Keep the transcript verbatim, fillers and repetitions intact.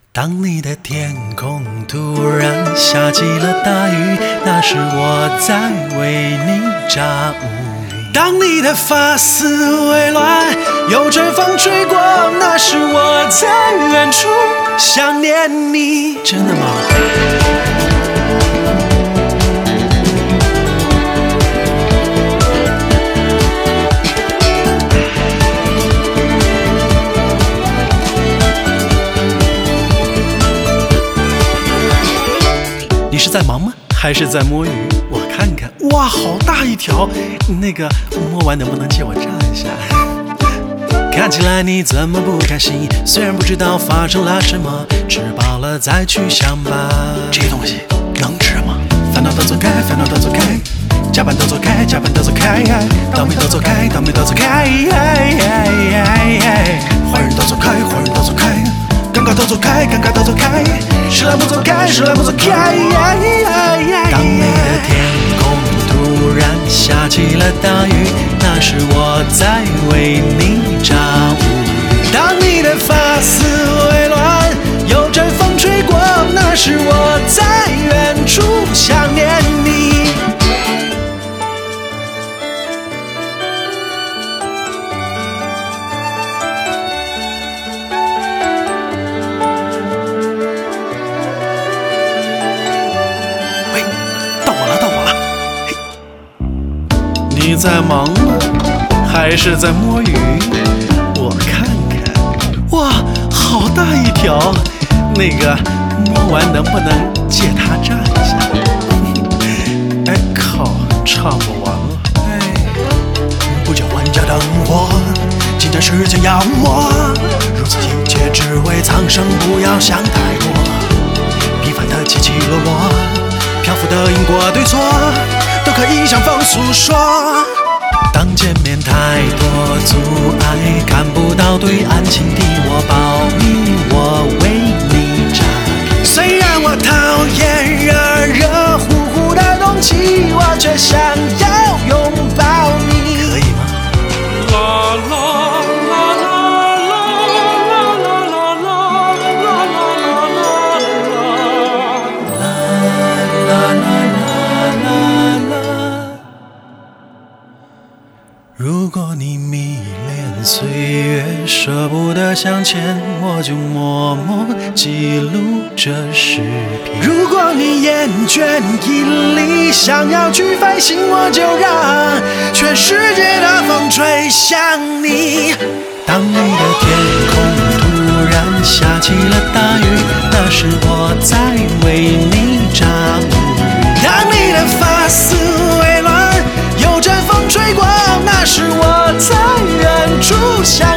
当你的天空突然下起了大雨，那是我在为你炸乌云。当你的发丝微乱，有阵风吹过，那是我在远处想念你。真的吗？你是在忙吗？还是在摸鱼？我看看，哇，好大一条！那个摸完能不能借我炸一下？看起来你怎么不开心？虽然不知道发生了什么，吃饱了再去想吧。这些东西能吃吗？烦恼都走开，烦恼都走开，加班都走开，加班都走开，倒霉都走开，倒霉都走开，坏人都走开，坏人都走开。尴尬都走开，尴尬都走开，是来不走开，是来不走开。当你的天空突然下起了大雨，那是我在为你炸乌云。当你的发丝微乱，有阵风吹过，那是我在远处想念你。你在忙吗？还是在摸鱼？我看看，哇，好大一条！那个摸完能不能借它炸一下？哎靠，炸不完了！哎，不叫万家灯火，今天时间要磨，如此一切只为苍生，不要想太多。平凡的起起落落，漂浮的因果对错，都可以向风诉说。当见面太多阻碍，看不到对岸，请替我保密，我为你炸。虽然我讨厌热热乎乎的东西，我却想要拥抱你，可以吗？啦啦啦啦啦啦啦啦啦啦啦啦。如果你迷恋岁月，舍不得向前，我就默默记录这视频。如果你厌倦引力，想要去飞行，我就让全世界的风吹向你。当你的天空突然下起了大雨，那是我在为你炸乌云。当你的发丝微乱，有阵风吹过，那是我在远处想